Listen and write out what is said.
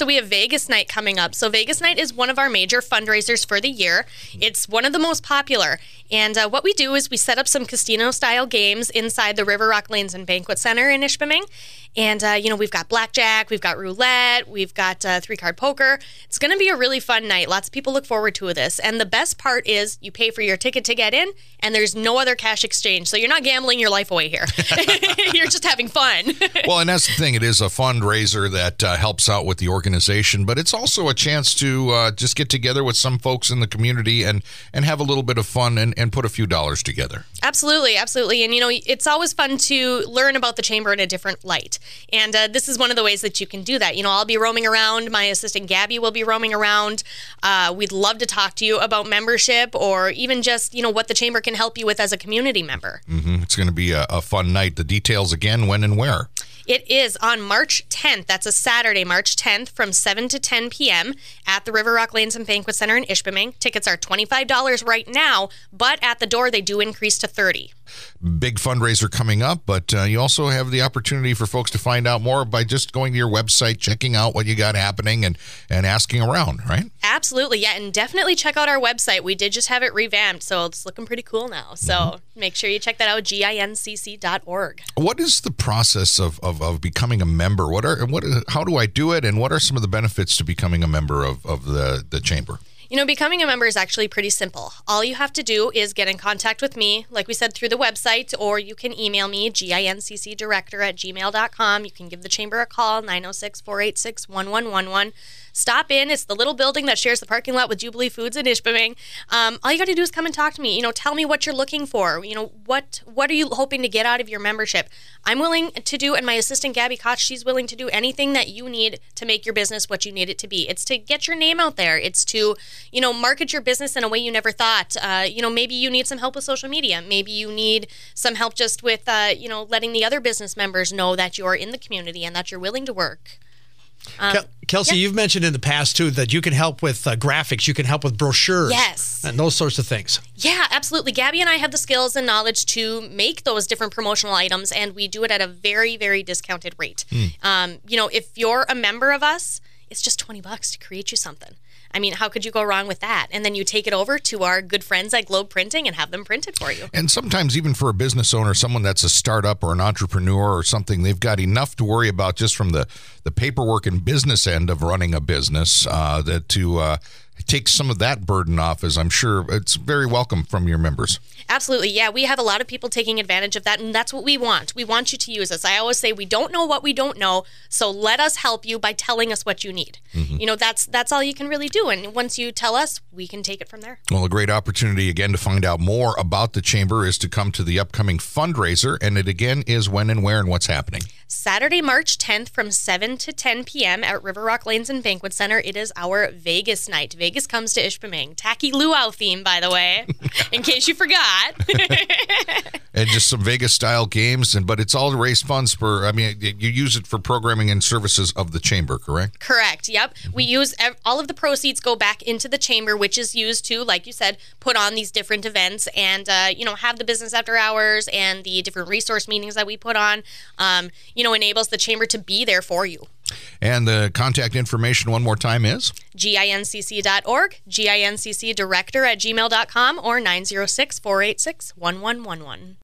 So we have Vegas Night coming up. So Vegas Night is one of our major fundraisers for the year. It's one of the most popular. And what we do is we set up some casino-style games inside the River Rock Lanes and Banquet Center in Ishpeming. And, we've got blackjack, we've got roulette, we've got three-card poker. It's going to be a really fun night. Lots of people look forward to this. And the best part is you pay for your ticket to get in, and there's no other cash exchange. So you're not gambling your life away here. You're just having fun. Well, and that's the thing. It is a fundraiser that helps out with the organization, but it's also a chance to just get together with some folks in the community and have a little bit of fun and put a few dollars together. Absolutely, absolutely. And, it's always fun to learn about the Chamber in a different light. And this is one of the ways that you can do that. I'll be roaming around. My assistant, Gabby, will be roaming around. We'd love to talk to you about membership or even just, what the Chamber can help you with as a community member. Mm-hmm. It's going to be a fun night. The details again, when and where? It is on March 10th. That's a Saturday, March 10th from 7 to 10 p.m. at the River Rock Lanes and Banquet Center in Ishpeming. Tickets are $25 right now, but at the door they do increase to $30. Big fundraiser coming up, but you also have the opportunity for folks to find out more by just going to your website, checking out what you got happening, and asking around, right? Absolutely, yeah, and definitely check out our website. We did just have it revamped, so it's looking pretty cool now. So make sure you check that out, gincc.org. What is the process of becoming a member? How do I do it, and what are some of the benefits to becoming a member of the Chamber? Becoming a member is actually pretty simple. All you have to do is get in contact with me, like we said, through the website, or you can email me, gincccdirector@gmail.com. You can give the Chamber a call, 906-486-1111. Stop in. It's the little building that shares the parking lot with Jubilee Foods in Ishpeming. All you got to do is come and talk to me. Tell me what you're looking for. What are you hoping to get out of your membership? I'm willing to do, and my assistant, Gabby Koch, she's willing to do anything that you need to make your business what you need it to be. It's to get your name out there. It's to, market your business in a way you never thought. Maybe you need some help with social media. Maybe you need some help just with, letting the other business members know that you're in the community and that you're willing to work. Kelsey, you've mentioned in the past, too, that you can help with graphics, you can help with brochures. Yes. And those sorts of things. Yeah, absolutely. Gabby and I have the skills and knowledge to make those different promotional items, and we do it at a very, very discounted rate. If you're a member of us, it's just $20 to create you something. I mean, how could you go wrong with that? And then you take it over to our good friends at Globe Printing and have them printed for you. And sometimes even for a business owner, someone that's a startup or an entrepreneur or something, they've got enough to worry about just from the paperwork and business end of running a business that to take some of that burden off, as I'm sure it's very welcome from your members. Absolutely. Yeah, we have a lot of people taking advantage of that, and that's what we want. We want you to use us. I always say we don't know what we don't know, so let us help you by telling us what you need. That's all you can really do, and once you tell us, we can take it from there. Well, a great opportunity, again, to find out more about the Chamber is to come to the upcoming fundraiser, and it, again, is when and where and what's happening. Saturday, March 10th from 7 to 10 p.m. at River Rock Lanes and Banquet Center. It is our Vegas night. Vegas comes to Ishpeming. Tacky luau theme, by the way, in case you forgot. And just some Vegas-style games, but it's all to raise funds for, you use it for programming and services of the Chamber, correct? Correct, yep. We use, all of the proceeds go back into the Chamber, which is used to, like you said, put on these different events and, have the business after hours and the different resource meetings that we put on, enables the Chamber to be there for you. And the contact information one more time is? gincc.org, gincccdirector@gmail.com, or 906-486-1111.